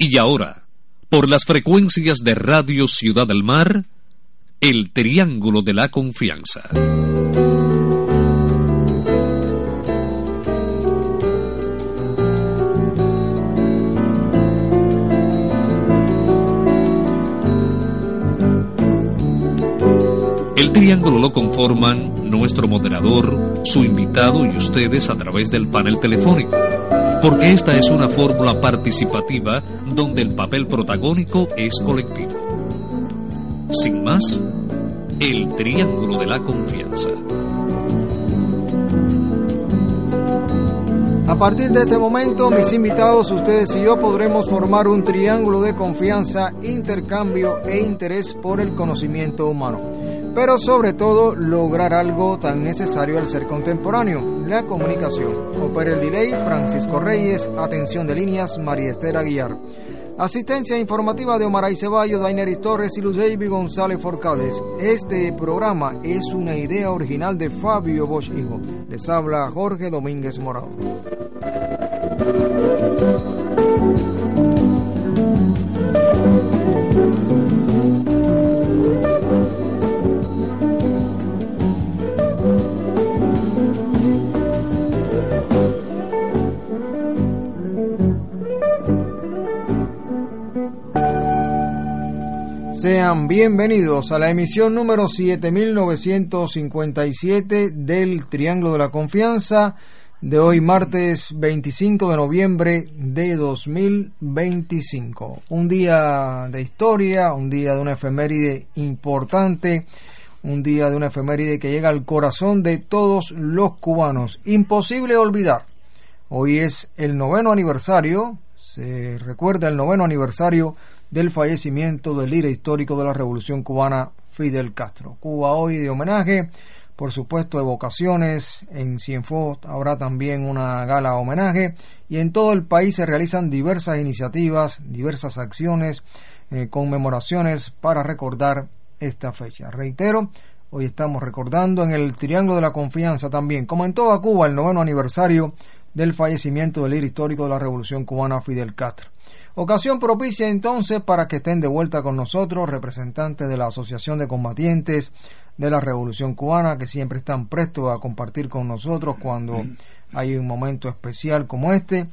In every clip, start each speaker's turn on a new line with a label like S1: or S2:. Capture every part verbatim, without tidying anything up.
S1: Y ahora, por las frecuencias de Radio Ciudad del Mar, el Triángulo de la Confianza. El triángulo lo conforman nuestro moderador, su invitado y ustedes a través del panel telefónico, porque esta es una fórmula participativa donde el papel protagónico es colectivo. Sin más, el Triángulo de la Confianza.
S2: A partir de este momento, mis invitados, ustedes y yo podremos formar un triángulo de confianza, intercambio e interés por el conocimiento humano. Pero sobre todo, lograr algo tan necesario al ser contemporáneo, la comunicación. Opera el delay, Francisco Reyes, atención de líneas, María Esther Aguiar. Asistencia informativa de Omaray Ceballos, Daineris Torres y Luz David González Forcades. Este programa es una idea original de Fabio Bosch Hijo. Les habla Jorge Domínguez Morado. Sean bienvenidos a la emisión número siete mil novecientos cincuenta y siete del Triángulo de la Confianza de hoy martes veinticinco de noviembre de dos mil veinticinco. Un día de historia, un día de una efeméride importante, un día de una efeméride que llega al corazón de todos los cubanos. Imposible olvidar. Hoy es el noveno aniversario, se recuerda el noveno aniversario del fallecimiento del líder histórico de la Revolución Cubana, Fidel Castro. Cuba hoy de homenaje, por supuesto, evocaciones. En Cienfuegos habrá también una gala homenaje y en todo el país se realizan diversas iniciativas, diversas acciones, eh, conmemoraciones para recordar esta fecha. Reitero, hoy estamos recordando en el Triángulo de la Confianza también, como en toda Cuba, el noveno aniversario del fallecimiento del líder histórico de la Revolución Cubana, Fidel Castro. Ocasión propicia entonces para que estén de vuelta con nosotros representantes de la Asociación de Combatientes de la Revolución Cubana, que siempre están prestos a compartir con nosotros cuando hay un momento especial como este.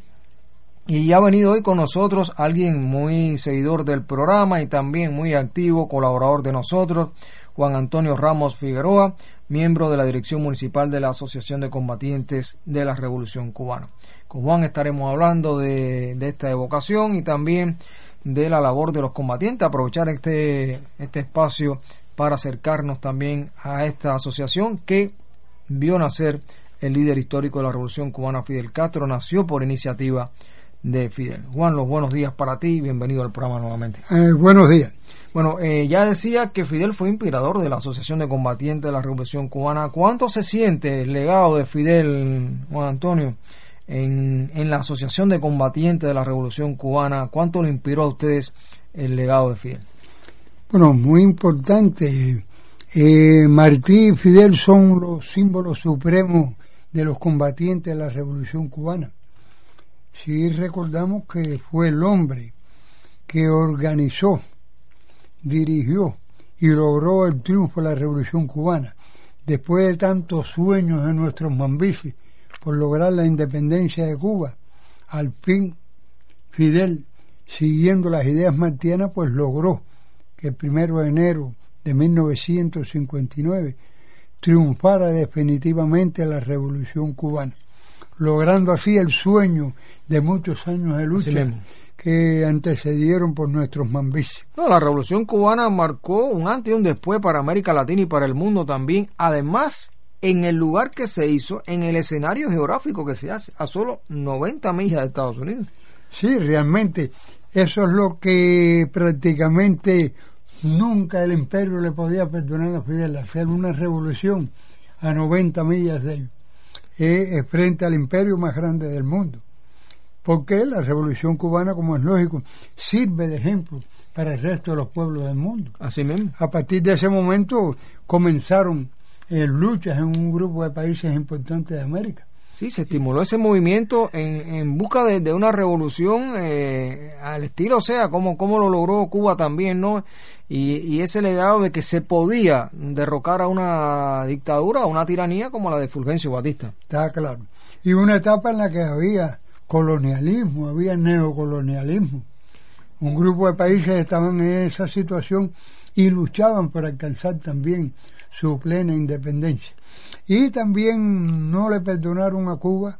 S2: Y ha venido hoy con nosotros alguien muy seguidor del programa y también muy activo, colaborador de nosotros, Juan Antonio Ramos Figueroa, miembro de la Dirección Municipal de la Asociación de Combatientes de la Revolución Cubana. Con Juan estaremos hablando de, de esta evocación y también de la labor de los combatientes, aprovechar este, este espacio para acercarnos también a esta asociación que vio nacer el líder histórico de la Revolución Cubana, Fidel Castro. Nació por iniciativa de Fidel. Juan, los buenos días para ti y bienvenido al programa nuevamente.
S3: Eh, buenos días.
S2: Bueno, eh, ya decía que Fidel fue inspirador de la Asociación de Combatientes de la Revolución Cubana. ¿Cuánto se siente el legado de Fidel, Juan Antonio, en, en la Asociación de Combatientes de la Revolución Cubana? ¿Cuánto le inspiró a ustedes el legado de Fidel?
S3: Bueno, muy importante. Eh, Martí y Fidel son los símbolos supremos de los combatientes de la Revolución Cubana. Si recordamos que fue el hombre que organizó, dirigió y logró el triunfo de la Revolución Cubana, después de tantos sueños de nuestros mambifis por lograr la independencia de Cuba, al fin Fidel, siguiendo las ideas martianas, pues logró que el primero de enero de mil novecientos cincuenta y nueve triunfara definitivamente la Revolución Cubana, logrando así el sueño de muchos años de lucha que antecedieron por nuestros mambis.
S2: No, la Revolución Cubana marcó un antes y un después para América Latina y para el mundo también. Además, en el lugar que se hizo, en el escenario geográfico que se hace, a solo noventa millas de Estados Unidos.
S3: Sí, realmente, eso es lo que prácticamente nunca el imperio le podía perdonar a Fidel, hacer una revolución a noventa millas de él, eh, frente al imperio más grande del mundo. Porque la Revolución Cubana, como es lógico, sirve de ejemplo para el resto de los pueblos del mundo.
S2: Así mismo.
S3: A partir de ese momento comenzaron eh, luchas en un grupo de países importantes de América.
S2: Sí, se estimuló ese movimiento en, en busca de, de una revolución eh, al estilo, o sea, como, como lo logró Cuba también, ¿no? Y, y ese legado de que se podía derrocar a una dictadura, a una tiranía como la de Fulgencio Batista.
S3: Está claro. Y una etapa en la que había colonialismo, había neocolonialismo. Un grupo de países estaban en esa situación y luchaban por alcanzar también su plena independencia. Y también no le perdonaron a Cuba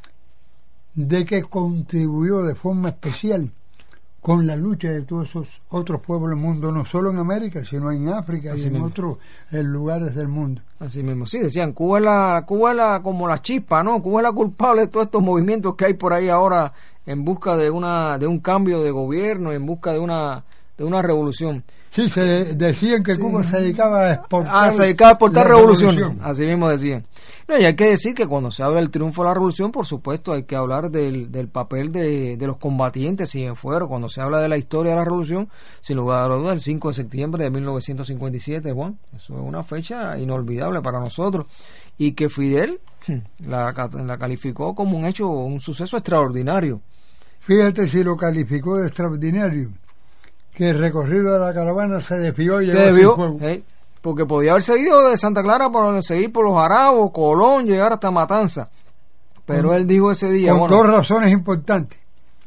S3: de que contribuyó de forma especial con la lucha de todos esos otros pueblos del mundo, no solo en América, sino en África Así y mismo. en otros en lugares del mundo.
S2: Así mismo, sí, decían, Cuba es, la, Cuba es la, como la chispa, ¿no? Cuba es la culpable de todos estos movimientos que hay por ahí ahora en busca de una de un cambio de gobierno, en busca de una de una revolución.
S3: Sí, se decían que sí. Cuba se dedicaba a exportar.
S2: Ah, se dedicaba a exportar revolución. revolución. Así mismo decían. No, y hay que decir que cuando se habla del triunfo de la revolución, por supuesto, hay que hablar del, del papel de, de los combatientes Cienfuegos. Cuando se habla de la historia de la revolución, sin lugar a dudas, el cinco de septiembre de mil novecientos cincuenta y siete, Juan, eso es una fecha inolvidable para nosotros. Y que Fidel la, la calificó como un hecho, un suceso extraordinario.
S3: Fíjate si lo calificó de extraordinario, que el recorrido de la caravana se desvió y
S2: se desvió, hey, porque podía haber seguido de Santa Clara por seguir por los Arabos, Colón, llegar hasta Matanza, pero con, él dijo ese día
S3: con
S2: bueno,
S3: dos razones importantes.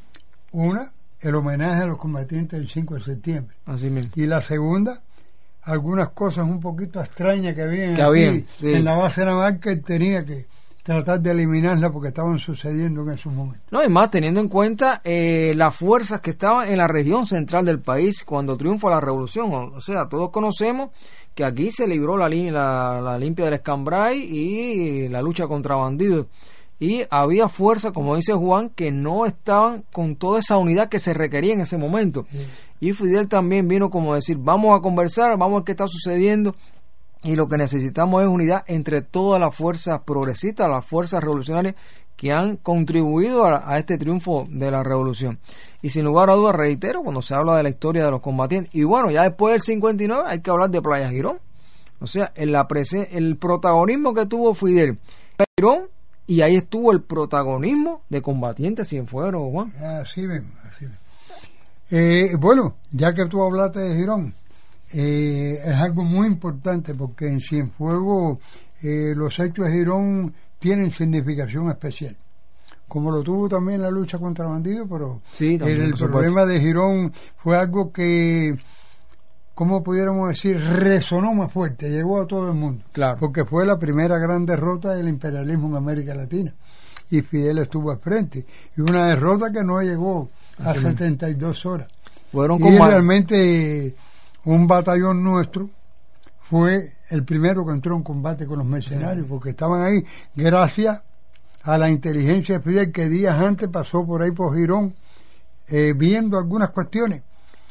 S3: Una, el homenaje a los combatientes del cinco de septiembre,
S2: así mismo.
S3: Y la segunda, algunas cosas un poquito extrañas que había,
S2: que
S3: aquí,
S2: habían, sí.
S3: en la base naval, que tenía que tratar de eliminarla porque estaban sucediendo en esos momentos.
S2: No, y más teniendo en cuenta eh, las fuerzas que estaban en la región central del país cuando triunfa la revolución. O, o sea, todos conocemos que aquí se libró la, la, la limpia del Escambray y la lucha contra bandidos. Y había fuerzas, como dice Juan, que no estaban con toda esa unidad que se requería en ese momento. Sí. Y Fidel también vino como decir, vamos a conversar, vamos a ver qué está sucediendo. Y lo que necesitamos es unidad entre todas las fuerzas progresistas, las fuerzas revolucionarias que han contribuido a, a este triunfo de la revolución. Y sin lugar a dudas, reitero, cuando se habla de la historia de los combatientes, y bueno, ya después del cincuenta y nueve hay que hablar de Playa Girón. O sea, en la presen- el protagonismo que tuvo Fidel, Girón, y ahí estuvo el protagonismo de Combatientes Cienfuegos, Juan.
S3: Así mismo, así mismo. Eh, bueno, ya que tú hablaste de Girón, Eh, es algo muy importante porque en Cienfuegos eh, los hechos de Girón tienen significación especial, como lo tuvo también la lucha contra bandidos, pero
S2: sí, también,
S3: el, el problema de Girón fue algo que, ¿cómo pudiéramos decir?, resonó más fuerte, llegó a todo el mundo,
S2: claro.
S3: Porque fue la primera gran derrota del imperialismo en América Latina y Fidel estuvo al frente, y una derrota que no llegó a Así setenta y dos horas.
S2: Fueron
S3: y realmente un batallón nuestro fue el primero que entró en combate con los mercenarios, sí. Porque estaban ahí gracias a la inteligencia de Fidel, que días antes pasó por ahí por Girón eh, viendo algunas cuestiones,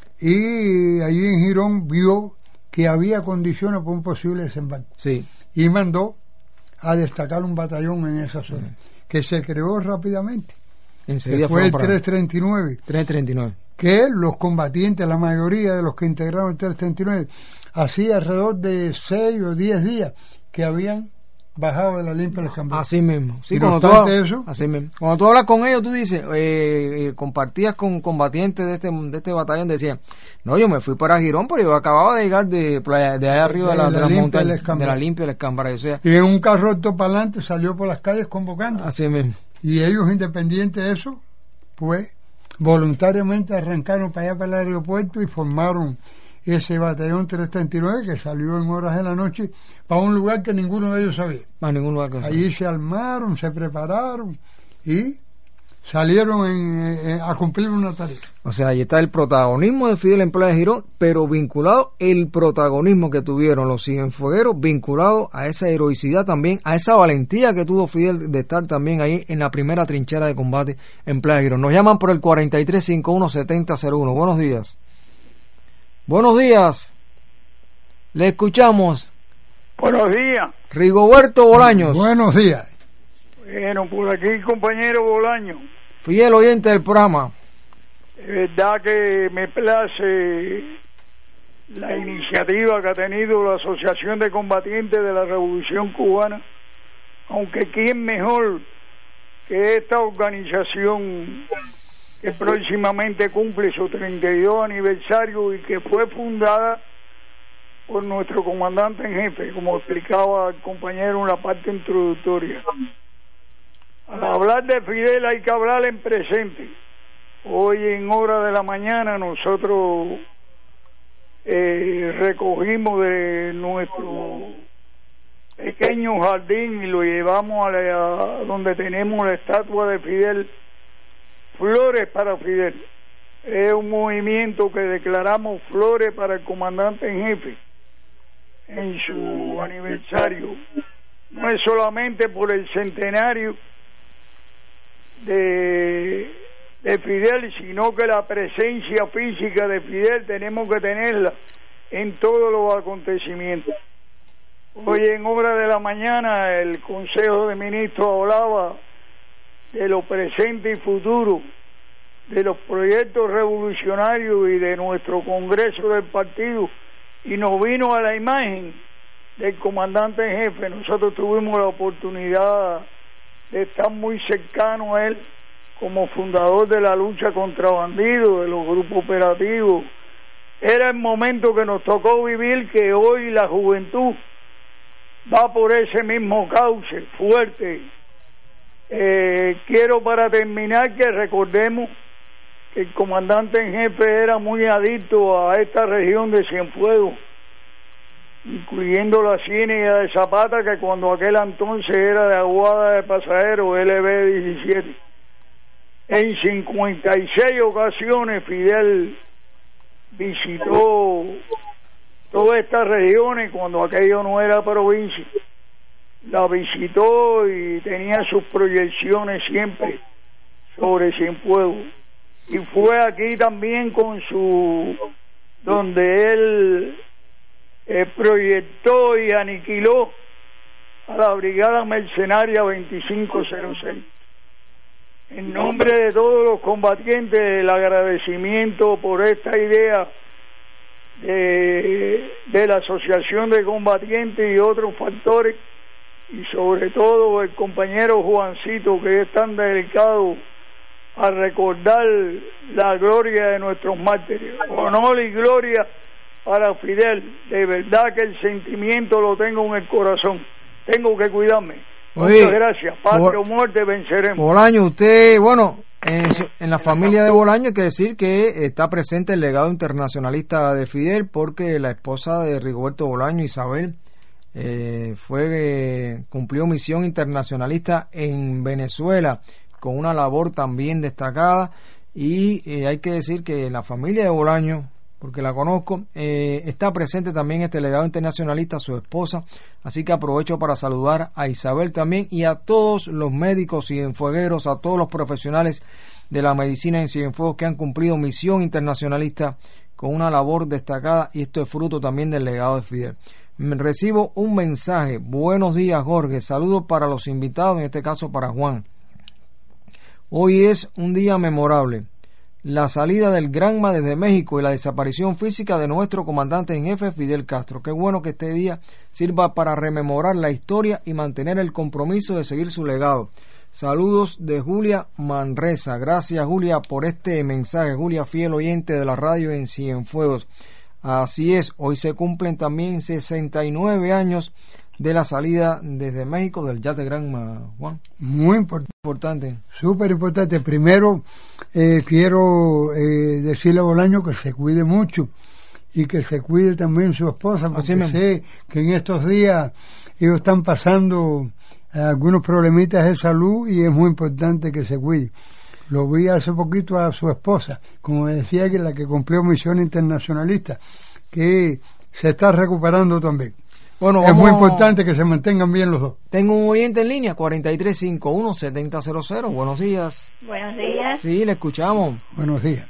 S3: y allí en Girón vio que había condiciones para un posible desembarco,
S2: sí.
S3: Y mandó a destacar un batallón en esa zona, sí. Que se creó rápidamente.
S2: Enseguida
S3: fue el trescientos treinta y nueve.
S2: trescientos treinta y nueve.
S3: Que los combatientes, la mayoría de los que integraron el trescientos treinta y nueve, hacía alrededor de seis o diez días que habían bajado de la limpia del Escambray.
S2: Así mismo. Sí,
S3: y
S2: cuando,
S3: no obstante tú, eso,
S2: así mismo. Cuando tú hablas con ellos, tú dices, eh, compartías con combatientes de este de este batallón, decían, no, yo me fui para Girón, pero yo acababa de llegar de playa, de allá arriba de, de la, de la, la montaña, de la limpia del Escambray. O sea,
S3: y en un carro alto para adelante salió por las calles convocando.
S2: Así mismo.
S3: Y ellos, independientes de eso, pues voluntariamente arrancaron para allá, para el aeropuerto, y formaron ese batallón trescientos treinta y nueve que salió en horas de la noche para un lugar que ninguno de ellos sabía.
S2: A ningún lugar que
S3: Allí sabía. Se armaron, se prepararon y salieron en, en, a cumplir una tarea.
S2: O sea, ahí está el protagonismo de Fidel en Playa Girón, pero vinculado el protagonismo que tuvieron los cienfuegueros, vinculado a esa heroicidad también, a esa valentía que tuvo Fidel de estar también ahí en la primera trinchera de combate en Playa Girón. Nos llaman por el cuarenta y tres cincuenta y uno setenta cero uno. Buenos días. Buenos días. Le escuchamos.
S4: Buenos días.
S2: Rigoberto Bolaños.
S3: Buenos días.
S4: Bueno, por aquí, compañero Bolaños.
S2: Fiel oyente del programa.
S4: Es verdad que me place la iniciativa que ha tenido la Asociación de Combatientes de la Revolución Cubana, aunque quién mejor que esta organización, que próximamente cumple su treinta y dos aniversario y que fue fundada por nuestro comandante en jefe, como explicaba el compañero en la parte introductoria. Al hablar de Fidel hay que hablar en presente. Hoy en hora de la mañana nosotros eh, recogimos de nuestro pequeño jardín y lo llevamos a, la, a donde tenemos la estatua de Fidel, flores para Fidel. Es un movimiento que declaramos flores para el comandante en jefe en su aniversario. No es solamente por el centenario de, de Fidel, sino que la presencia física de Fidel tenemos que tenerla en todos los acontecimientos. Hoy en hora de la mañana el Consejo de Ministros hablaba de lo presente y futuro, de los proyectos revolucionarios y de nuestro Congreso del partido, y nos vino a la imagen del comandante en jefe. Nosotros tuvimos la oportunidad de estar muy cercano a él como fundador de la lucha contra bandidos, de los grupos operativos. Era el momento que nos tocó vivir, que hoy la juventud va por ese mismo cauce fuerte. Eh, quiero para terminar que recordemos que el comandante en jefe era muy adicto a esta región de Cienfuegos, incluyendo la Ciénaga de Zapata, que cuando aquel entonces era de Aguada de Pasajeros, L B diecisiete. En cincuenta y seis ocasiones Fidel visitó todas estas regiones cuando aquello no era provincia. La visitó y tenía sus proyecciones siempre sobre Cienfuegos. Y fue aquí también con su, donde él eh, proyectó y aniquiló a la Brigada Mercenaria veinticinco cero seis. En nombre de todos los combatientes, el agradecimiento por esta idea de, de la Asociación de Combatientes y otros factores, y sobre todo el compañero Juancito, que es tan delicado a recordar la gloria de nuestros mártires. Honor y gloria para Fidel. De verdad que el sentimiento lo tengo en el corazón. Tengo que cuidarme. Oye, muchas gracias. Patria o muerte, venceremos.
S2: Bolaño, usted, bueno, en, su, en la familia de Bolaño hay que decir que está presente el legado internacionalista de Fidel, porque la esposa de Rigoberto Bolaño, Isabel, eh, fue eh, cumplió misión internacionalista en Venezuela, con una labor también destacada, y eh, hay que decir que la familia de Bolaño, porque la conozco, eh, está presente también este legado internacionalista, su esposa, así que aprovecho para saludar a Isabel también y a todos los médicos cienfuegueros, a todos los profesionales de la medicina en Cienfuegos que han cumplido misión internacionalista con una labor destacada, y esto es fruto también del legado de Fidel. Recibo un mensaje: buenos días Jorge, saludos para los invitados, en este caso para Juan. Hoy es un día memorable, la salida del Granma desde México y la desaparición física de nuestro comandante en jefe Fidel Castro. Qué bueno que este día sirva para rememorar la historia y mantener el compromiso de seguir su legado. Saludos de Julia Manresa. Gracias Julia por este mensaje, Julia, fiel oyente de la radio en Cienfuegos. Así es, hoy se cumplen también sesenta y nueve años de la salida desde México del yate Granma, Juan.
S3: Muy import-
S2: importante.
S3: Súper importante. Primero, eh, quiero eh, decirle a Bolaño que se cuide mucho y que se cuide también su esposa, porque sé que en estos días ellos están pasando eh, algunos problemitas de salud y es muy importante que se cuide. Lo vi hace poquito a su esposa, como decía, que la que cumplió misión internacionalista, que se está recuperando también. Bueno, es vamos, muy importante que se mantengan bien los dos.
S2: Tengo un oyente en línea, cuatro tres cinco uno, siete cero cero. Buenos días.
S5: Buenos días.
S2: Sí, le escuchamos.
S3: Buenos días.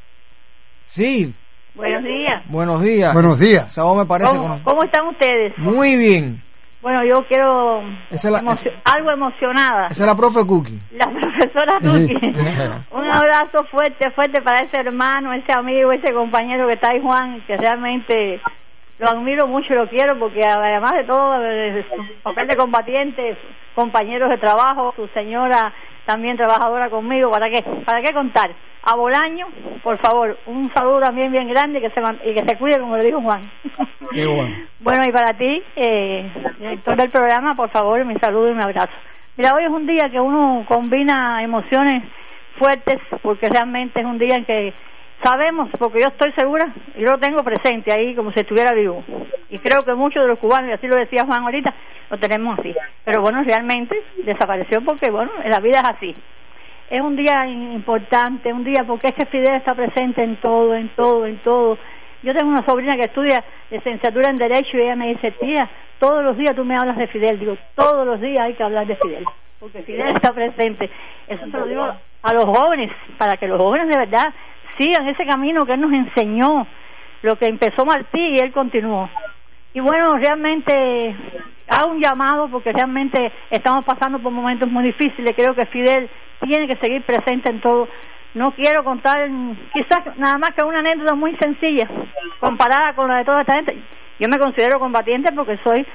S2: Sí.
S5: Buenos días.
S2: Buenos días.
S3: Buenos días.
S2: Esa voz me parece.
S5: ¿Cómo,
S2: con...
S5: ¿Cómo están ustedes?
S2: Muy bien.
S5: Bueno, yo quiero
S2: esa la,
S5: emocio-
S2: esa,
S5: algo emocionada.
S2: Esa es la profe Cookie.
S5: La profesora Cookie. Un abrazo fuerte, fuerte para ese hermano, ese amigo, ese compañero que está ahí, Juan, que realmente lo admiro mucho y lo quiero, porque además de todo, su papel de combatiente, compañeros de trabajo, su señora también trabajadora conmigo, ¿para qué? ¿Para qué contar? A Bolaño, por favor, un saludo también bien grande que se man- y que se cuide, como le dijo Juan.
S2: Qué bueno.
S5: Bueno, y para ti, eh, director del programa, por favor, mi saludo y mi abrazo. Mira, hoy es un día que uno combina emociones fuertes, porque realmente es un día en que sabemos, porque yo estoy segura, y yo lo tengo presente ahí como si estuviera vivo, y creo que muchos de los cubanos, y así lo decía Juan ahorita, lo tenemos así, pero bueno, realmente desapareció porque bueno, la vida es así. Es un día importante, un día porque es que Fidel está presente en todo, en todo, en todo. Yo tengo una sobrina que estudia licenciatura en Derecho y ella me dice, tía, todos los días tú me hablas de Fidel. Digo, todos los días hay que hablar de Fidel, porque Fidel está presente. Eso se lo digo a los jóvenes, para que los jóvenes de verdad sigan ese camino que él nos enseñó, lo que empezó Martí y él continuó. Y bueno, realmente hago un llamado porque realmente estamos pasando por momentos muy difíciles. Creo que Fidel tiene que seguir presente en todo. No quiero contar quizás nada más que una anécdota muy sencilla comparada con la de toda esta gente. Yo me considero combatiente porque soy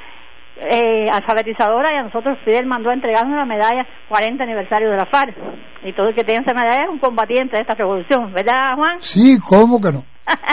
S5: eh, alfabetizadora, y a nosotros Fidel mandó a entregarnos la medalla cuarenta aniversario de la FARC, y todo el que tiene esa medalla es un combatiente de esta revolución, ¿verdad, Juan?
S3: Sí, ¿cómo que no?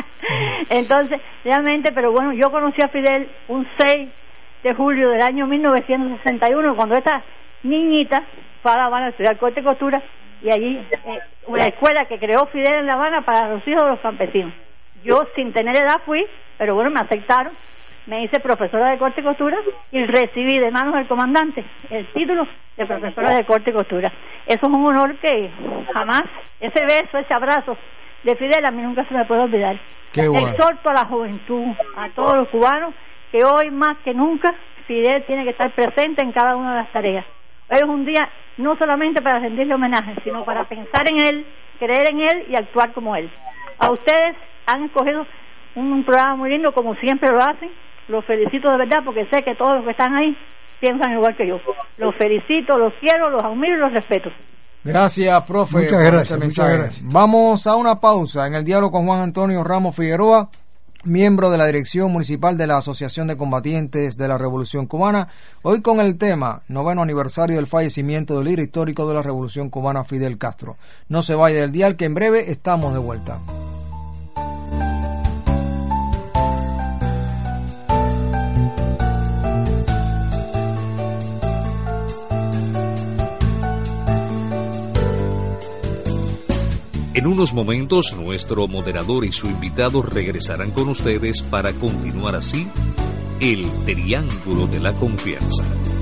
S5: Entonces, realmente, pero bueno, yo conocí a Fidel un seis de julio del año mil novecientos sesenta y uno, cuando esta niñita fue a La Habana a estudiar corte y costura, y allí eh, una escuela que creó Fidel en La Habana para los hijos de los campesinos. Yo sin tener edad fui, pero bueno, me aceptaron, me hice profesora de corte y costura y recibí de manos del comandante el título de profesora de corte y costura. Eso es un honor que jamás, ese beso, ese abrazo de Fidel a mí nunca se me puede olvidar.
S2: Qué bueno.
S5: Exhorto a la juventud, a todos los cubanos, que hoy más que nunca Fidel tiene que estar presente en cada una de las tareas. Hoy es un día no solamente para rendirle homenaje, sino para pensar en él, creer en él y actuar como él. A ustedes han escogido un, un programa muy lindo, como siempre lo hacen. Los felicito de verdad, porque sé que todos los que están ahí piensan igual que yo. Los felicito, los quiero, los admiro y los respeto.
S2: Gracias, profe.
S3: Muchas
S2: por
S3: gracias,
S2: este
S3: muchas
S2: mensaje.
S3: gracias.
S2: Vamos a una pausa en el diálogo con Juan Antonio Ramos Figueroa, miembro de la Dirección Municipal de la Asociación de Combatientes de la Revolución Cubana, hoy con el tema noveno aniversario del fallecimiento del líder histórico de la Revolución Cubana, Fidel Castro. No se vaya del dial, que en breve estamos de vuelta.
S1: En unos momentos, nuestro moderador y su invitado regresarán con ustedes para continuar así el Triángulo de la Confianza.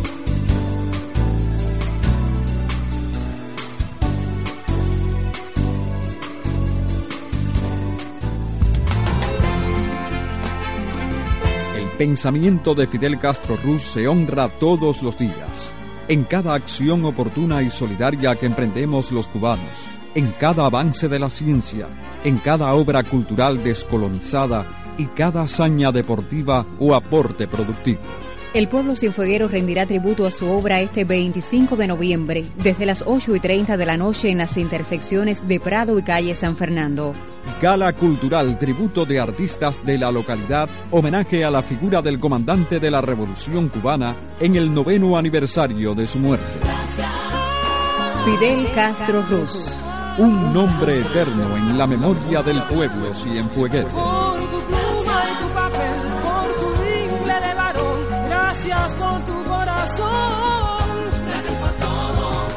S6: El pensamiento de Fidel Castro Ruz se honra todos los días, en cada acción oportuna y solidaria que emprendemos los cubanos, en cada avance de la ciencia, en cada obra cultural descolonizada y cada hazaña deportiva o aporte productivo.
S7: El pueblo cienfueguero rendirá tributo a su obra este veinticinco de noviembre, desde las ocho y treinta de la noche en las intersecciones de Prado y calle San Fernando.
S6: Gala cultural, tributo de artistas de la localidad, homenaje a la figura del comandante de la Revolución Cubana en el noveno aniversario de su muerte.
S7: Fidel Castro Ruz.
S6: Un nombre eterno en la memoria del pueblo cienfueguero.
S8: Por tu pluma y tu papel, por tu ingle de varón, gracias por tu corazón. Gracias por todo,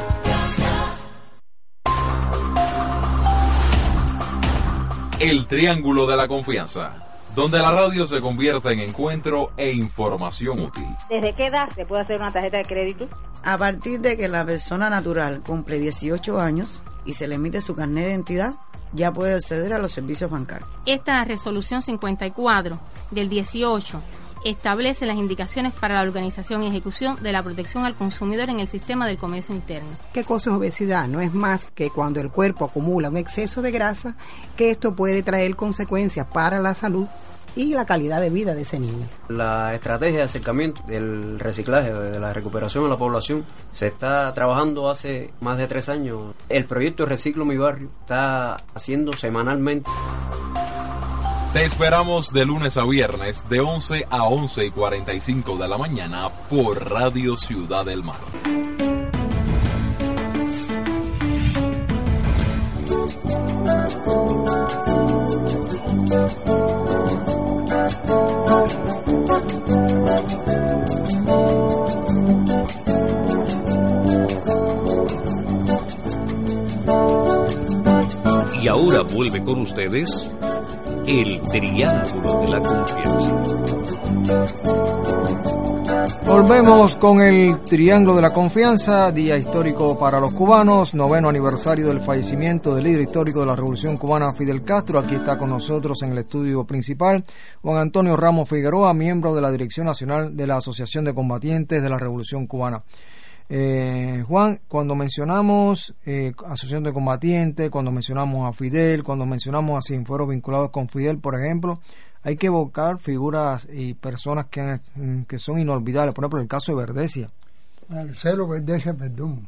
S8: gracias.
S9: El Triángulo de la Confianza, donde la radio se convierte en encuentro e información útil.
S5: ¿Desde qué edad se puede hacer una tarjeta de crédito?
S10: A partir de que la persona natural cumple dieciocho años y se le emite su carnet de identidad, ya puede acceder a los servicios bancarios.
S11: Esta resolución cincuenta y cuatro del dieciocho establece las indicaciones para la organización y ejecución de la protección al consumidor en el sistema del comercio interno.
S12: ¿Qué cosa es obesidad? No es más que cuando el cuerpo acumula un exceso de grasa, que esto puede traer consecuencias para la salud y la calidad de vida de ese niño.
S13: La estrategia de acercamiento del reciclaje, de la recuperación de la población, se está trabajando hace más de tres años. El proyecto Reciclo Mi Barrio está haciendo semanalmente.
S9: Te esperamos de lunes a viernes de once a once y cuarenta y cinco de la mañana por Radio Ciudad del Mar.
S1: vuelve con ustedes el Triángulo de la Confianza.
S2: Volvemos con el Triángulo de la Confianza, día histórico para los cubanos, noveno aniversario del fallecimiento del líder histórico de la Revolución Cubana, Fidel Castro. Aquí está con nosotros en el estudio principal Juan Antonio Ramos Figueroa, miembro de la Dirección Nacional de la Asociación de Combatientes de la Revolución Cubana. Eh, Juan, cuando mencionamos eh, Asociación de Combatientes, cuando mencionamos a Fidel, cuando mencionamos a Cienfuegos vinculados con Fidel, por ejemplo, hay que evocar figuras y personas que, han, que son inolvidables. Por ejemplo, el caso de Verdesia.
S3: Marcelo Verdesia, perdón.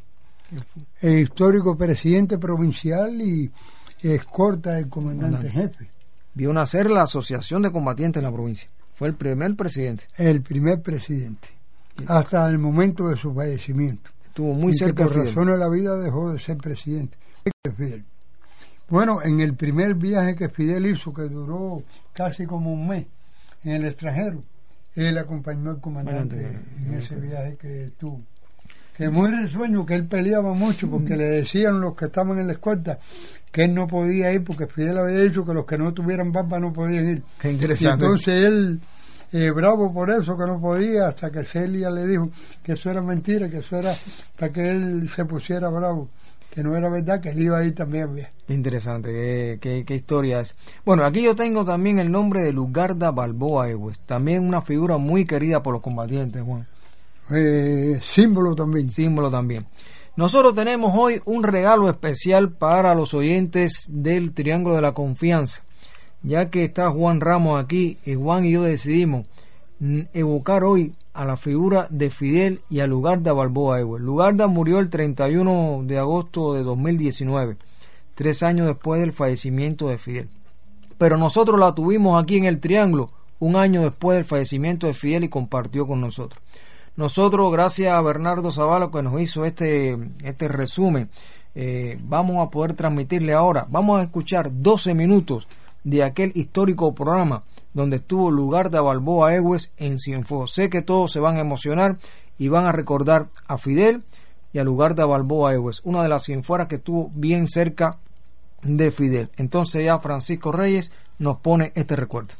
S3: El histórico presidente provincial y escolta del comandante jefe.
S2: Vio nacer la Asociación de Combatientes en la provincia. Fue el primer presidente.
S3: El primer presidente. Hasta el momento de su fallecimiento.
S2: Estuvo muy cerca de Fidel.
S3: Por razones de la vida dejó de ser presidente. Fidel. Bueno, en el primer viaje que Fidel hizo, que duró casi como un mes en el extranjero, él acompañó al comandante Adelante, en ese viaje que tuvo. Que muy risueño, que él peleaba mucho, porque le decían los que estaban en la escolta que él no podía ir, porque Fidel había dicho que los que no tuvieran barba no podían ir.
S2: Qué interesante.
S3: Y entonces él, eh, bravo por eso, que no podía, hasta que Celia le dijo que eso era mentira, que eso era para que él se pusiera bravo, que no era verdad, que él iba a ir también bien.
S2: Qué interesante, qué, qué, qué historia es. Bueno, aquí yo tengo también el nombre de Lugarda Balboa Egues, también una figura muy querida por los combatientes, Juan.
S3: Eh, símbolo también.
S2: Símbolo también. Nosotros tenemos hoy un regalo especial para los oyentes del Triángulo de la Confianza, ya que está Juan Ramos aquí, y Juan y yo decidimos evocar hoy a la figura de Fidel y a Lugarda Balboa Egues. Lugarda murió el treinta y uno de agosto de dos mil diecinueve, tres años después del fallecimiento de Fidel. Pero nosotros la tuvimos aquí en el Triángulo un año después del fallecimiento de Fidel y compartió con nosotros. Nosotros, gracias a Bernardo Zavala que nos hizo este, este resumen, eh, vamos a poder transmitirle ahora, vamos a escuchar doce minutos de aquel histórico programa donde estuvo Lugarda Balboa Egues en Cienfuegos. Sé que todos se van a emocionar y van a recordar a Fidel y a Lugarda Balboa Egues, una de las cienfueras que estuvo bien cerca de Fidel. Entonces ya Francisco Reyes nos pone este recuerdo.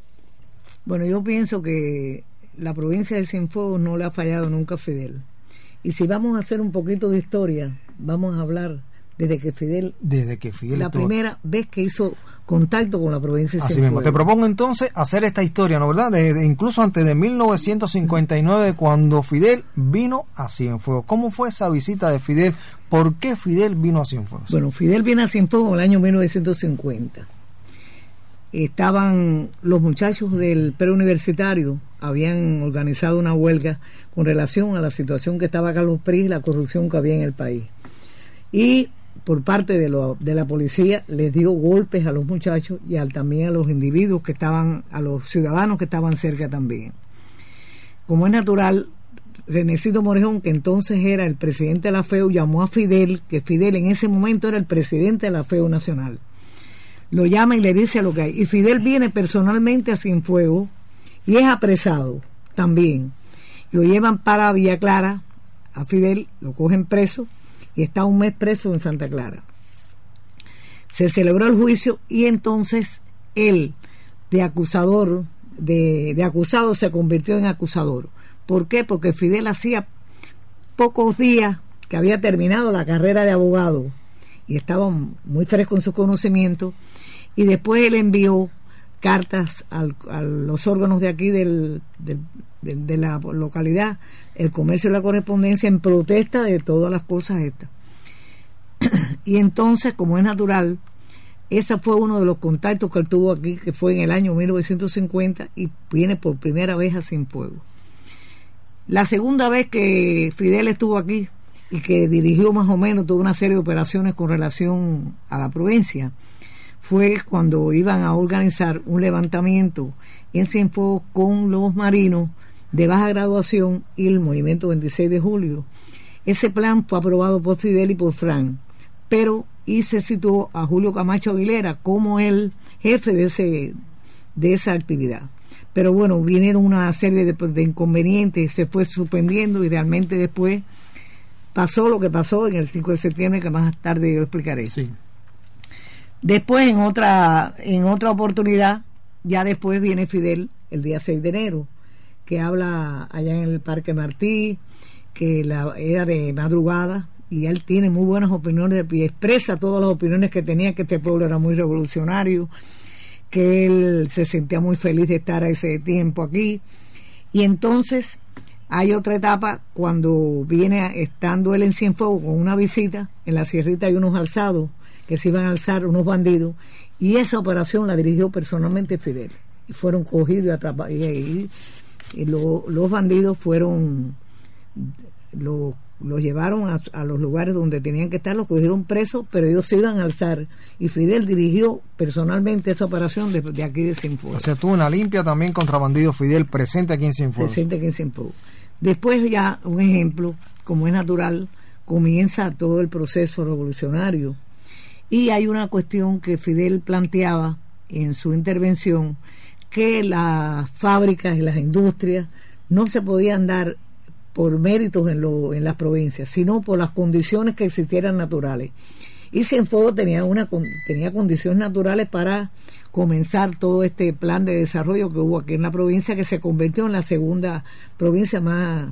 S14: Bueno, yo pienso que la provincia de Cienfuegos no le ha fallado nunca a Fidel. Y si vamos a hacer un poquito de historia, vamos a hablar desde que Fidel,
S2: desde que Fidel
S14: la
S2: estuvo...
S14: primera vez que hizo contacto con la provincia de
S2: Así
S14: Cienfuegos.
S2: mismo, te propongo entonces hacer esta historia, ¿no verdad? De, de, incluso antes de mil novecientos cincuenta y nueve, cuando Fidel vino a Cienfuegos. ¿Cómo fue esa visita de Fidel? ¿Por qué Fidel vino a Cienfuegos?
S14: Bueno, Fidel viene a Cienfuegos en el año mil novecientos cincuenta. Estaban los muchachos del preuniversitario, habían organizado una huelga con relación a la situación que estaba Carlos Pris y la corrupción que había en el país. Y por parte de, lo, de la policía les dio golpes a los muchachos y al, también a los individuos que estaban, a los ciudadanos que estaban cerca también. Como es natural, Renecito Morejón, que entonces era el presidente de la F E U, llamó a Fidel, que Fidel en ese momento era el presidente de la F E U nacional. Lo llama y le dice lo que hay. Y Fidel viene personalmente a Cienfuegos y es apresado también. Lo llevan para Villa Clara, a Fidel, lo cogen preso y está un mes preso en Santa Clara. Se celebró el juicio y entonces él, de acusador, de, de acusado, se convirtió en acusador. ¿Por qué? Porque Fidel hacía pocos días que había terminado la carrera de abogado y estaba muy fresco en sus conocimientos, y después él envió cartas al, a los órganos de aquí del, del, de, de la localidad, el comercio y la correspondencia, en protesta de todas las cosas estas. Y entonces, como es natural, ese fue uno de los contactos que él tuvo aquí, que fue en el año mil novecientos cincuenta, y viene por primera vez a Cienfuegos. La segunda vez que Fidel estuvo aquí y que dirigió más o menos toda una serie de operaciones con relación a la provincia, fue cuando iban a organizar un levantamiento en Cienfuegos con los marinos de baja graduación y el movimiento veintiséis de julio. Ese plan fue aprobado por Fidel y por Fran, pero y se situó a Julio Camacho Aguilera como el jefe de ese de esa actividad. Pero bueno, vinieron una serie de, de inconvenientes, se fue suspendiendo y realmente después pasó lo que pasó en el cinco de septiembre, que más tarde yo explicaré.
S2: Sí.
S14: Después, en otra, en otra oportunidad, ya después viene Fidel el día seis de enero, que habla allá en el Parque Martí, que la, era de madrugada, y él tiene muy buenas opiniones y expresa todas las opiniones que tenía, que este pueblo era muy revolucionario, que él se sentía muy feliz de estar a ese tiempo aquí. Y entonces hay otra etapa cuando viene, estando él en Cienfuegos con una visita, en la sierrita hay unos alzados que se iban a alzar unos bandidos, y esa operación la dirigió personalmente Fidel, y fueron cogidos y atrapados, y, y, y lo, los bandidos fueron, los lo llevaron a, a los lugares donde tenían que estar, los cogieron presos, pero ellos se iban a alzar, y Fidel dirigió personalmente esa operación de, de aquí de Cienfuegos.
S2: O sea, tuvo una limpia también contra bandidos Fidel presente aquí en Cienfuegos.
S14: Presente aquí en Cienfuegos. Después, ya un ejemplo, como es natural, comienza todo el proceso revolucionario, y hay una cuestión que Fidel planteaba en su intervención, que las fábricas y las industrias no se podían dar por méritos en, lo, en las provincias, sino por las condiciones que existieran naturales. Y Cienfuegos tenía, una, tenía condiciones naturales para comenzar todo este plan de desarrollo que hubo aquí en la provincia, que se convirtió en la segunda provincia más,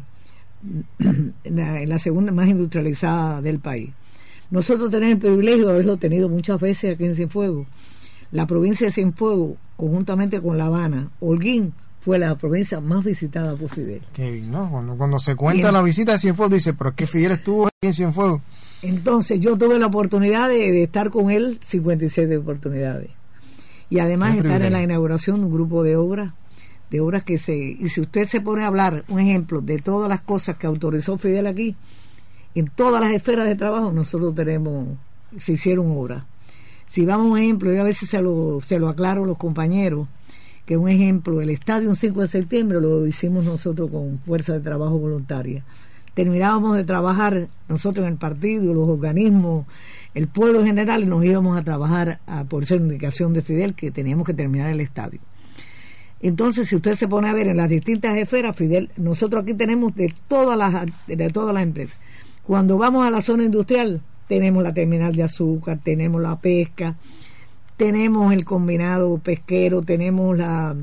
S14: en la, en la segunda más industrializada del país. Nosotros tenemos el privilegio de haberlo tenido muchas veces aquí en Cienfuegos. La provincia de Cienfuegos, conjuntamente con La Habana, Holguín, fue la provincia más visitada por Fidel.
S2: Que, ¿no? cuando, cuando se cuenta en, la visita de Cienfuegos, dice, pero es que Fidel estuvo aquí en Cienfuegos.
S14: Entonces yo tuve la oportunidad de, de estar con él cincuenta y siete oportunidades. Y además estar en la inauguración de un grupo de obras, de obras que se... Y si usted se pone a hablar, un ejemplo, de todas las cosas que autorizó Fidel aquí, en todas las esferas de trabajo nosotros tenemos, se hicieron obras. Si vamos a un ejemplo, yo a veces se lo, se lo aclaro a los compañeros, que un ejemplo, el estadio un cinco de septiembre lo hicimos nosotros con fuerza de trabajo voluntaria. Terminábamos de trabajar nosotros en el partido, los organismos, el pueblo en general, y nos íbamos a trabajar a, por ser indicación de Fidel, que teníamos que terminar el estadio. Entonces, si usted se pone a ver en las distintas esferas, Fidel, nosotros aquí tenemos de todas las, de todas las empresas. Cuando vamos a la zona industrial, tenemos la terminal de azúcar, tenemos la pesca, tenemos el combinado pesquero, tenemos la,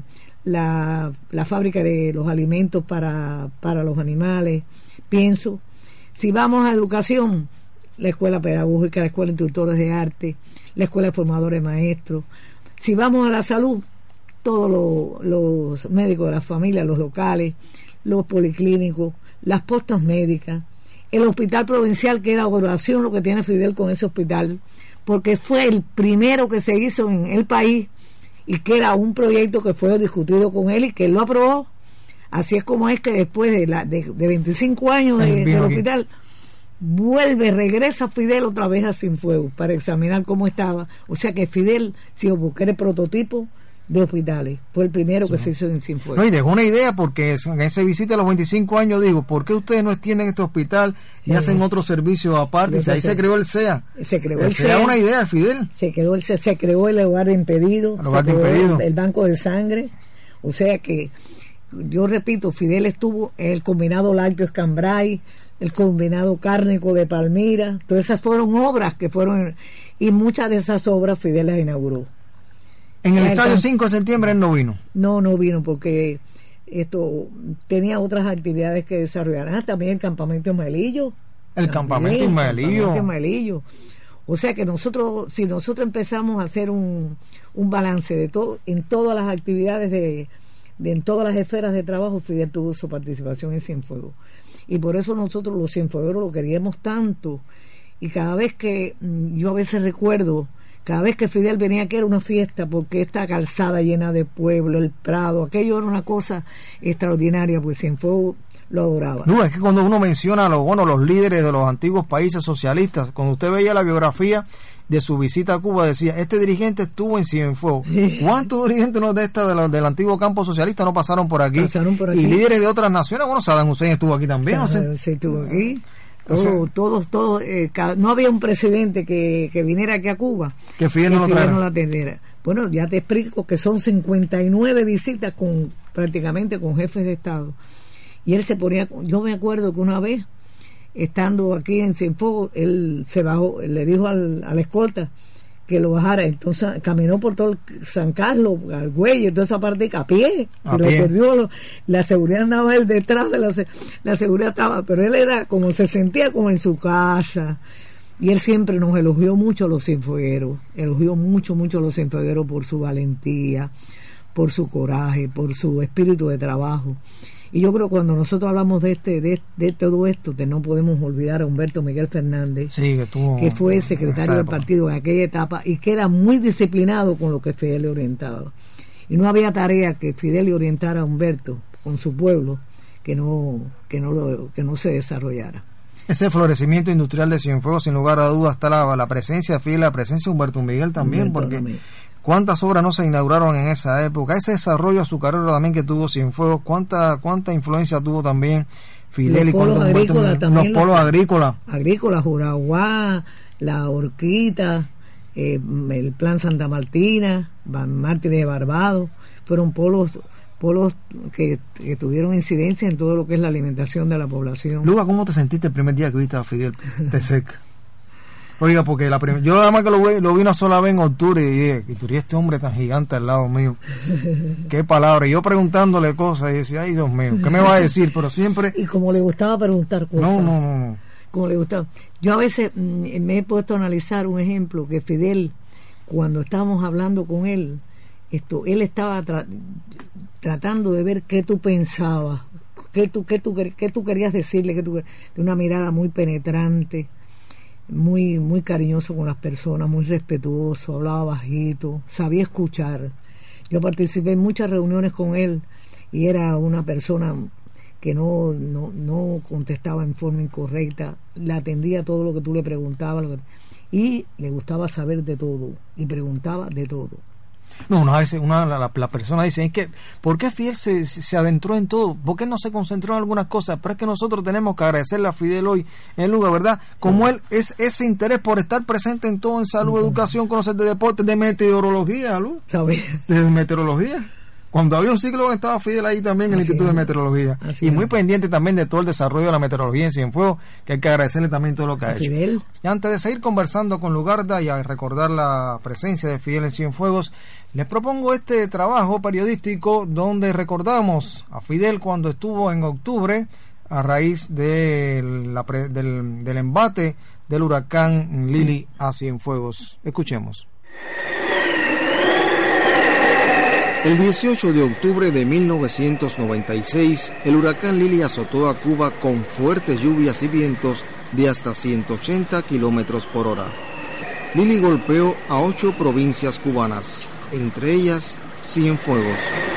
S14: la, la fábrica de los alimentos para, para los animales, pienso. Si vamos a educación, la escuela pedagógica, la escuela de instructores de arte, la escuela de formadores de maestros. Si vamos a la salud, todos los, los médicos de la familia, los locales, los policlínicos, las postas médicas, el hospital provincial, que era oración lo que tiene Fidel con ese hospital, porque fue el primero que se hizo en el país y que era un proyecto que fue discutido con él y que él lo aprobó. Así es como es que después de, la, de, de veinticinco años de, del hospital, vuelve, regresa Fidel otra vez a Cienfuegos para examinar cómo estaba. O sea que Fidel, sí, porque era el prototipo de hospitales, fue el primero sí. que se hizo en Cienfuegos.
S2: No, y dejó una idea, porque en esa visita a los veinticinco años digo, ¿por qué ustedes no extienden este hospital y sí. hacen otro servicio aparte? Y ahí se creó el C E A.
S14: Se creó
S2: el, el C E A. una idea, Fidel.
S14: Se quedó el, se, se creó el hogar de impedidos, el, hogar de impedido. el, el banco de sangre. O sea que, yo repito, Fidel estuvo en el combinado lácteo Escambray, el combinado cárnico de Palmira, todas esas fueron obras que fueron, y muchas de esas obras Fidel las inauguró.
S2: En el estadio cinco de septiembre él no vino.
S14: No, no vino porque esto tenía otras actividades que desarrollar. Ah, también el campamento Melillo.
S2: El campamento Melillo.
S14: Melillo. O sea que nosotros, si nosotros empezamos a hacer un, un balance de todo, en todas las actividades de, de en todas las esferas de trabajo, Fidel tuvo su participación en Cienfuegos. Y por eso nosotros los cienfuegueros lo queríamos tanto. Y cada vez que, yo a veces recuerdo, cada vez que Fidel venía aquí era una fiesta, porque esta calzada llena de pueblo, el Prado, aquello era una cosa extraordinaria, pues Cienfuegos lo adoraba.
S2: No, es que cuando uno menciona a los, bueno, los líderes de los antiguos países socialistas, cuando usted veía la biografía de su visita a Cuba, decía, este dirigente estuvo en Cienfuegos. ¿Cuántos dirigentes no de esta de la, del antiguo campo socialista no pasaron por aquí?
S14: Pasaron por aquí.
S2: Y líderes de otras naciones, bueno, Saddam Hussein estuvo aquí también.
S14: O sea,
S2: o sea,
S14: sí, estuvo aquí. O sea, todos, todos, todos, eh, cada, no había un presidente que, que viniera aquí a Cuba
S2: que Fidel no,
S14: que Fidel no la atendiera. Bueno, ya te explico que son cincuenta y nueve visitas con prácticamente con jefes de Estado. Y él se ponía, yo me acuerdo que una vez, estando aquí en Cienfuegos, él se bajó, le dijo al, a la escolta que lo bajara. Entonces caminó por todo el San Carlos, al güey, toda esa parte a pie,
S2: a
S14: y lo
S2: pie.
S14: perdió. Lo, la seguridad andaba él detrás de la, la seguridad estaba, pero él era como se sentía como en su casa. Y él siempre nos elogió mucho a los cienfuegueros, elogió mucho, mucho a los cienfuegueros por su valentía, por su coraje, por su espíritu de trabajo. Y yo creo que cuando nosotros hablamos de este de, de todo esto, que no podemos olvidar a Humberto Miguel Fernández,
S2: sí, que, tuvo,
S14: que fue secretario del partido en aquella etapa y que era muy disciplinado con lo que Fidel le orientaba. Y no había tarea que Fidel le orientara a Humberto con su pueblo que no, que no, lo, que no se desarrollara.
S2: Ese florecimiento industrial de Cienfuegos, sin lugar a dudas, está la, la presencia de Fidel, la presencia de Humberto Miguel también, Humberto porque también. ¿Cuántas obras no se inauguraron en esa época? Ese desarrollo azucarero también que tuvo Cienfuegos, ¿cuánta cuánta influencia tuvo también Fidel?
S14: Los
S2: y
S14: polos agrícolas también.
S2: Los polos agrícolas.
S14: Agrícolas, Juraguá, La Horquita, eh, el Plan Santa Martina, Mártires de Barbados, fueron polos polos que, que tuvieron incidencia en todo lo que es la alimentación de la población.
S2: Luga, ¿cómo te sentiste el primer día que viste a Fidel Tesek? Oiga, porque la prim- yo además que lo vi, lo vi una sola vez en octubre y dije, ¿y este hombre tan gigante al lado mío? ¿Qué palabra? Y yo preguntándole cosas y decía, ay Dios mío, ¿qué me va a decir? Pero siempre...
S14: Y como le gustaba preguntar cosas.
S2: No, no, no. no.
S14: Como le gustaba. Yo a veces mm, me he puesto a analizar un ejemplo que Fidel, cuando estábamos hablando con él, esto, él estaba tra- tratando de ver qué tú pensabas, qué tú, qué tú, qué tú querías decirle, qué tú, de una mirada muy penetrante, muy muy cariñoso con las personas, muy respetuoso, hablaba bajito, sabía escuchar. Yo participé en muchas reuniones con él y era una persona que no no, no contestaba en forma incorrecta, le atendía todo lo que tú le preguntabas, lo que, y le gustaba saber de todo y preguntaba de todo.
S2: No, una vez una, la, la persona dice, es que ¿por qué Fidel se, se adentró en todo? ¿Por qué no se concentró en algunas cosas? Pero es que nosotros tenemos que agradecerle a Fidel hoy en lugar, ¿verdad? Como él es ese interés por estar presente en todo, en salud, uh-huh. educación, conocer de deporte, de meteorología, Luz. De meteorología. Cuando había un ciclo estaba Fidel ahí también en el Instituto de Meteorología. Así y muy es. pendiente también de todo el desarrollo de la meteorología en Cienfuegos, que hay que agradecerle también todo lo que ha hecho. Fidel. Y antes de seguir conversando con Lugarda y a recordar la presencia de Fidel en Cienfuegos, les propongo este trabajo periodístico donde recordamos a Fidel cuando estuvo en octubre a raíz de la pre, del, del embate del huracán Lili a Cienfuegos. Escuchemos. El dieciocho de octubre de mil novecientos noventa y seis, el huracán Lili azotó a Cuba con fuertes lluvias y vientos de hasta ciento ochenta kilómetros por hora. Lili golpeó a ocho provincias cubanas, entre ellas Cienfuegos.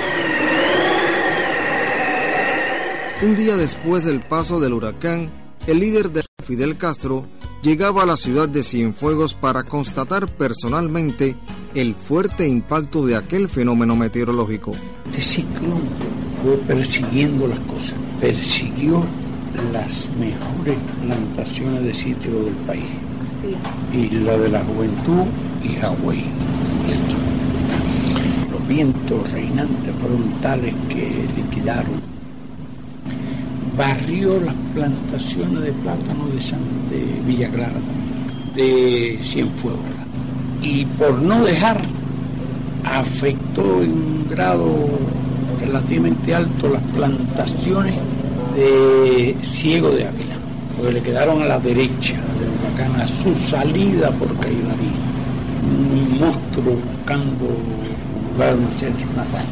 S2: Un día después del paso del huracán, el líder de Fidel Castro llegaba a la ciudad de Cienfuegos para constatar personalmente el fuerte impacto de aquel fenómeno meteorológico.
S15: Este ciclón fue persiguiendo las cosas, persiguió las mejores plantaciones de cítrico del país, y la de la juventud y Hawái. Los vientos reinantes frontales que liquidaron, barrió las plantaciones de plátano de, San, de Villa Clara, de Cienfuegos, y por no dejar, afectó en un grado relativamente alto las plantaciones de Ciego de Ávila, porque le quedaron a la derecha del huracán, a su salida por Caibarí, un monstruo buscando un lugar donde hacer más daño.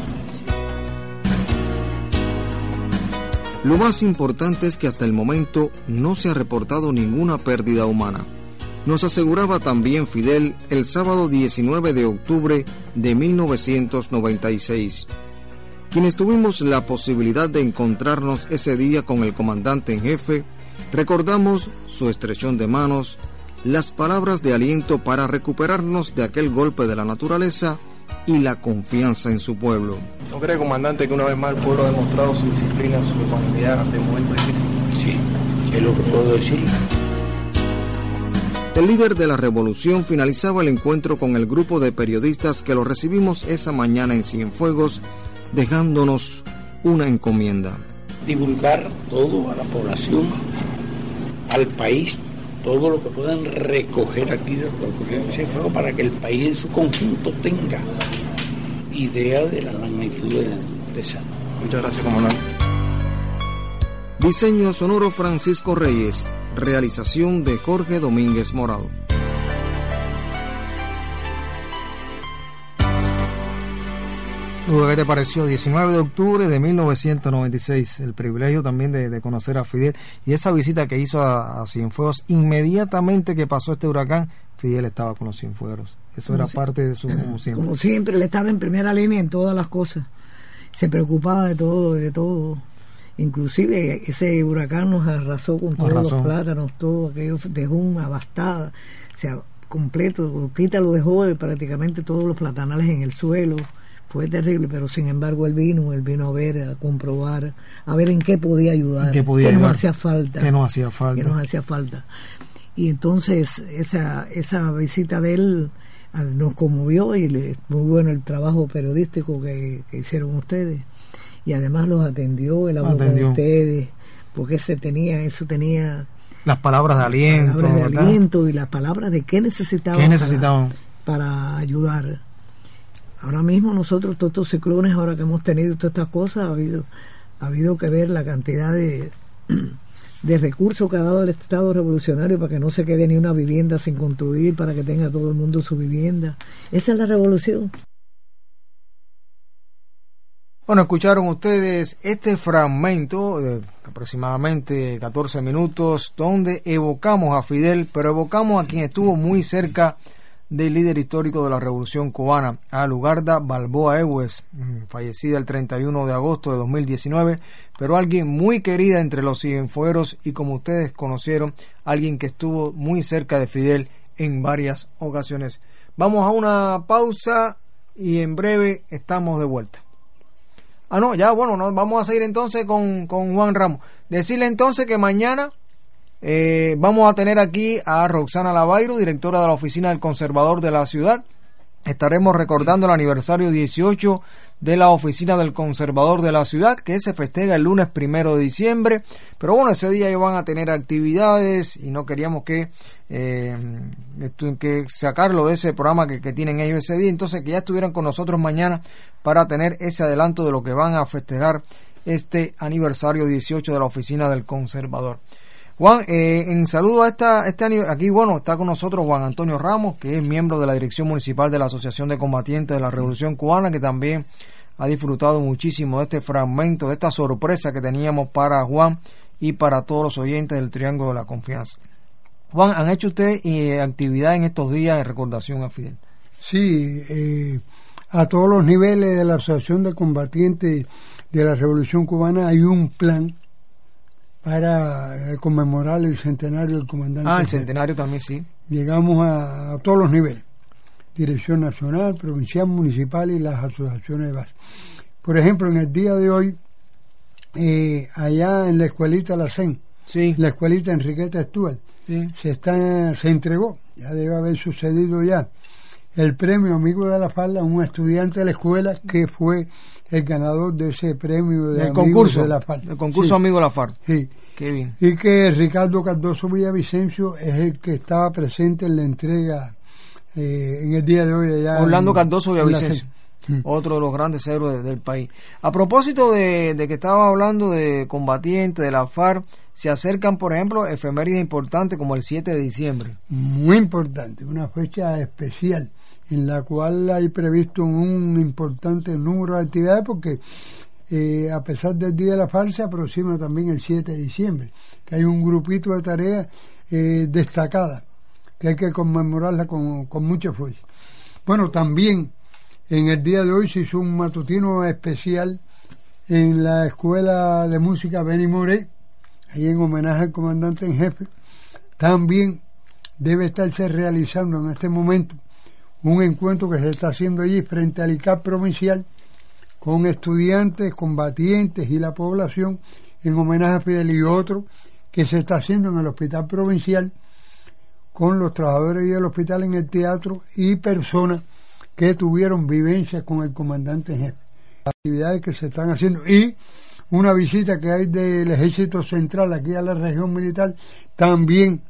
S2: Lo más importante es que hasta el momento no se ha reportado ninguna pérdida humana. Nos aseguraba también Fidel el sábado diecinueve de octubre de mil novecientos noventa y seis. Quienes tuvimos la posibilidad de encontrarnos ese día con el comandante en jefe, recordamos su estrechón de manos, las palabras de aliento para recuperarnos de aquel golpe de la naturaleza y la confianza en su pueblo.
S16: ¿No cree, comandante, que una vez más el pueblo ha demostrado su disciplina, su ecuanimidad ante momentos difíciles?
S15: Sí, es lo que puedo decir.
S2: El líder de la revolución finalizaba el encuentro con el grupo de periodistas que lo recibimos esa mañana en Cienfuegos, dejándonos una encomienda.
S15: Divulgar todo a la población, al país, todo lo que puedan recoger aquí de lo que ocurrió en Cienfuegos para que el país en su conjunto tenga idea de la magnitud del desastre.
S16: Muchas gracias, comandante.
S2: Diseño sonoro Francisco Reyes. Realización de Jorge Domínguez Morado. ¿Qué te pareció? diecinueve de octubre de mil novecientos noventa y seis, el privilegio también de, de conocer a Fidel y esa visita que hizo a, a Cienfuegos. Inmediatamente que pasó este huracán, Fidel estaba con los Cienfuegos. Eso como era si, parte de su... Como siempre.
S14: Como siempre, él estaba en primera línea en todas las cosas. Se preocupaba de todo, de todo. Inclusive ese huracán nos arrasó con todos arrasó. los plátanos, todo aquello dejó una abastada, o sea, completo. Urquiza lo dejó de prácticamente todos los platanales en el suelo. Fue terrible, pero sin embargo él vino, él vino a ver, a comprobar, a ver en qué podía ayudar,
S2: qué podía
S14: qué
S2: ayudar,
S14: nos hacía falta,
S2: qué nos hacía falta,
S14: qué nos hacía falta. Y entonces esa esa visita de él nos conmovió y le, muy bueno el trabajo periodístico que, que hicieron ustedes. Y además los atendió, él habló con ustedes, porque ese tenía, eso tenía
S2: las palabras de aliento,
S14: palabras de aliento y las palabras de qué necesitaban,
S2: ¿Qué necesitaban?
S14: Para, para ayudar. Ahora mismo nosotros, todos estos ciclones, ahora que hemos tenido todas estas cosas, ha habido, ha habido que ver la cantidad de, de recursos que ha dado el Estado revolucionario para que no se quede ni una vivienda sin construir, para que tenga todo el mundo su vivienda. Esa es la revolución.
S2: Bueno, escucharon ustedes este fragmento de aproximadamente catorce minutos donde evocamos a Fidel, pero evocamos a quien estuvo muy cerca del líder histórico de la Revolución Cubana, a Lugarda Balboa Egues, fallecida el treinta y uno de agosto de dos mil diecinueve, pero alguien muy querida entre los cienfuegueros y, como ustedes conocieron, alguien que estuvo muy cerca de Fidel en varias ocasiones. Vamos a una pausa y en breve estamos de vuelta. Ah, no, ya, bueno, nos vamos a seguir entonces con, con Juan Ramos. Decirle entonces que mañana Eh, vamos a tener aquí a Roxana Lavairo, directora de la Oficina del Conservador de la Ciudad. Estaremos recordando el aniversario dieciocho de la Oficina del Conservador de la Ciudad, que se festeja el lunes primero de diciembre. Pero bueno, ese día ellos van a tener actividades y no queríamos que, eh, que sacarlo de ese programa que, que tienen ellos ese día. Entonces que ya estuvieran con nosotros mañana para tener ese adelanto de lo que van a festejar este aniversario dieciocho de la Oficina del Conservador. Juan, eh, en saludo a esta, este aquí, bueno, está con nosotros Juan Antonio Ramos, que es miembro de la Dirección Municipal de la Asociación de Combatientes de la Revolución Cubana, que también ha disfrutado muchísimo de este fragmento, de esta sorpresa que teníamos para Juan y para todos los oyentes del Triángulo de la Confianza. Juan, ¿han hecho ustedes eh, actividad en estos días de recordación a Fidel?
S3: Sí, eh, a todos los niveles de la Asociación de Combatientes de la Revolución Cubana hay un plan para eh, conmemorar el centenario del comandante.
S2: Ah, el centenario también, sí.
S3: Llegamos a, a todos los niveles, dirección nacional, provincial, municipal y las asociaciones de base. Por ejemplo, en el día de hoy, eh, allá en la escuelita La C E N,
S2: sí.
S3: la escuelita Enriqueta Stuart, sí. se, está, se entregó, ya debe haber sucedido ya, el premio Amigo de la Falda a un estudiante de la escuela que fue el ganador de ese premio de
S2: el
S3: Amigos
S2: concurso,
S3: de la Falda.
S2: El concurso
S3: sí.
S2: Amigo de la Falda.
S3: Sí.
S2: Qué bien.
S3: Y que Ricardo Cardoso Villavicencio es el que estaba presente en la entrega eh, en el día de hoy allá.
S2: Orlando
S3: en,
S2: Cardoso Villavicencio, mm. otro de los grandes héroes del país. A propósito de, de que estaba hablando de combatientes, de la FARC, se acercan, por ejemplo, efemérides importantes como el siete de diciembre.
S3: Muy importante, una fecha especial en la cual hay previsto un importante número de actividades porque eh, a pesar del Día de la FARC se aproxima también el siete de diciembre, que hay un grupito de tareas eh, destacadas que hay que conmemorarla con, con mucha fuerza. Bueno, también en el día de hoy se hizo un matutino especial en la Escuela de Música Benny Moré, ahí en homenaje al comandante en jefe. También debe estarse realizando en este momento un encuentro que se está haciendo allí frente al I C A P provincial con estudiantes, combatientes y la población en homenaje a Fidel, y otro que se está haciendo en el hospital provincial con los trabajadores del hospital en el teatro y personas que tuvieron vivencias con el comandante en jefe. Las actividades que se están haciendo y una visita que hay del Ejército Central aquí a la región militar también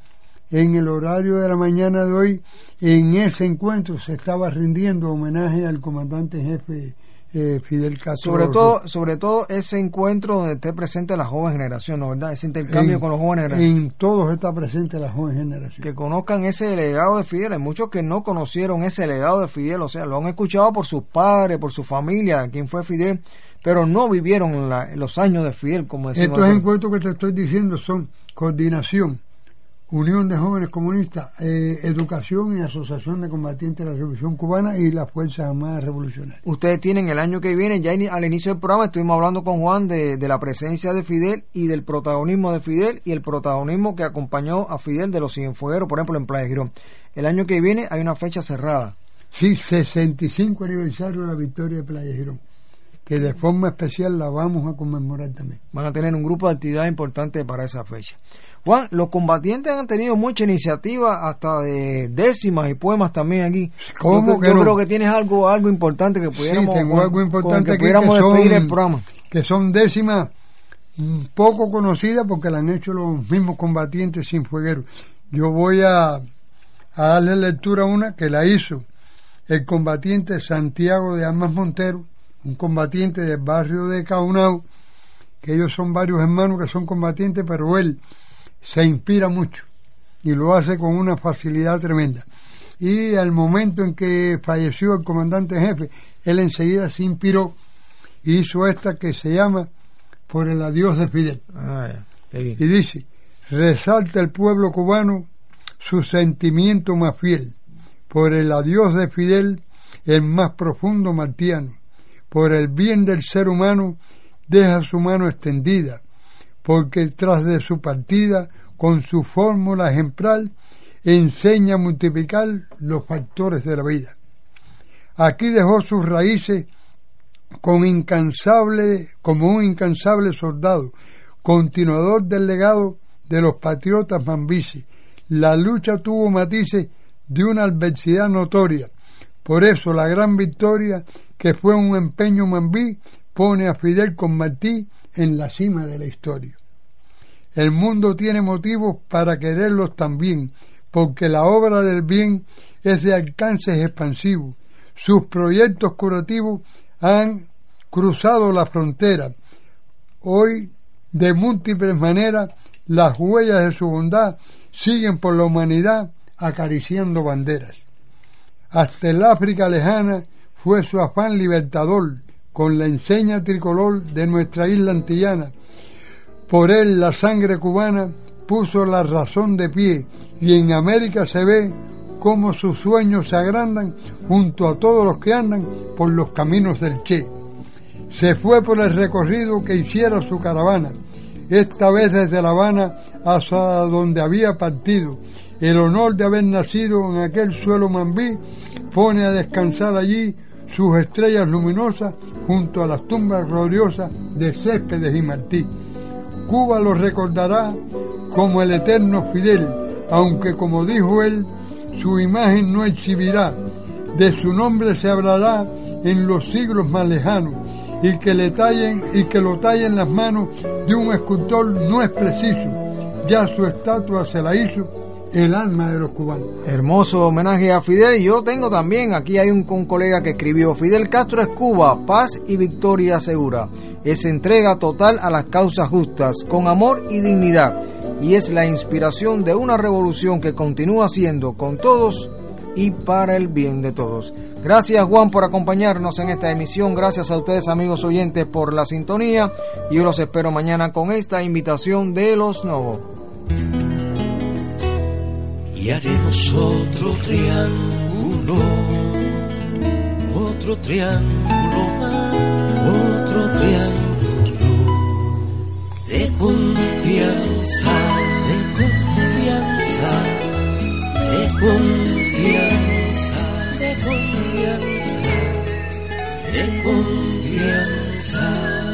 S3: en el horario de la mañana de hoy, en ese encuentro se estaba rindiendo homenaje al comandante en jefe eh, Fidel Castro.
S2: Sobre todo, sobre todo ese encuentro donde esté presente la joven generación, ¿no? ¿Verdad? Ese intercambio
S3: en,
S2: con los jóvenes.
S3: En todos está presente la joven generación.
S2: Que conozcan ese legado de Fidel. Hay muchos que no conocieron ese legado de Fidel, o sea, lo han escuchado por sus padres, por su familia, quien fue Fidel, pero no vivieron la, los años de Fidel, como decimos.
S3: Estos encuentros que te estoy diciendo son coordinación, Unión de Jóvenes Comunistas, eh, Educación y Asociación de Combatientes de la Revolución Cubana y las Fuerzas Armadas Revolucionarias.
S2: Ustedes tienen el año que viene, ya al inicio del programa estuvimos hablando con Juan de, de la presencia de Fidel y del protagonismo de Fidel y el protagonismo que acompañó a Fidel de los Cienfuegueros, por ejemplo, en Playa Girón. El año que viene hay una fecha cerrada.
S3: Sí, sesenta y cinco aniversario de la victoria de Playa Girón, que de forma especial la vamos a conmemorar también.
S2: Van a tener un grupo de actividades importantes para esa fecha. Juan, los combatientes han tenido mucha iniciativa, hasta de décimas y poemas también aquí.
S3: ¿Cómo
S2: yo
S3: que
S2: yo
S3: no?
S2: creo que tienes algo algo importante que pudiéramos,
S3: sí, tengo
S2: con,
S3: algo importante
S2: que
S3: aquí
S2: pudiéramos
S3: que son,
S2: despedir el programa.
S3: Que son décimas poco conocidas porque la han hecho los mismos combatientes cienfuegueros. Yo voy a, a darle lectura a una que la hizo el combatiente Santiago de Armas Montero, un combatiente del barrio de Caunao, que ellos son varios hermanos que son combatientes, pero él se inspira mucho y lo hace con una facilidad tremenda. Y al momento en que falleció el comandante en jefe, él enseguida se inspiró y hizo esta que se llama Por el adiós de Fidel.
S2: Ah, ya. Qué bien.
S3: Y dice: resalta el pueblo cubano su sentimiento más fiel, por el adiós de Fidel, el más profundo martiano, por el bien del ser humano deja su mano extendida, porque tras de su partida, con su fórmula ejemplar, enseña a multiplicar los factores de la vida. Aquí dejó sus raíces con incansable, como un incansable soldado, continuador del legado de los patriotas mambises. La lucha tuvo matices de una adversidad notoria. Por eso la gran victoria, que fue un empeño mambí, pone a Fidel con Martí en la cima de la historia. El mundo tiene motivos para quererlos también, porque la obra del bien es de alcances expansivos. Sus proyectos curativos han cruzado la frontera. Hoy, de múltiples maneras, las huellas de su bondad siguen por la humanidad acariciando banderas. Hasta el África lejana fue su afán libertador, con la enseña tricolor de nuestra isla antillana. Por él la sangre cubana puso la razón de pie, y en América se ve cómo sus sueños se agrandan junto a todos los que andan por los caminos del Che. Se fue por el recorrido que hiciera su caravana, esta vez desde La Habana hasta donde había partido. El honor de haber nacido en aquel suelo mambí pone a descansar allí sus estrellas luminosas junto a las tumbas gloriosas de Céspedes y Martí. Cuba lo recordará como el eterno Fidel, aunque, como dijo él, su imagen no exhibirá. De su nombre se hablará en los siglos más lejanos, y que le tallen y que lo tallen las manos de un escultor no es preciso. Ya su estatua se la hizo el alma de los cubanos.
S2: Hermoso homenaje a Fidel. Yo tengo también, aquí hay un, un colega que escribió: Fidel Castro es Cuba, paz y victoria segura. Es entrega total a las causas justas, con amor y dignidad. Y es la inspiración de una revolución que continúa siendo con todos y para el bien de todos. Gracias, Juan, por acompañarnos en esta emisión. Gracias a ustedes, amigos oyentes, por la sintonía. Y yo los espero mañana con esta invitación de Los Novos.
S17: Y haremos otro triángulo, otro triángulo más, otro triángulo de confianza, de confianza, de confianza, de confianza, de confianza.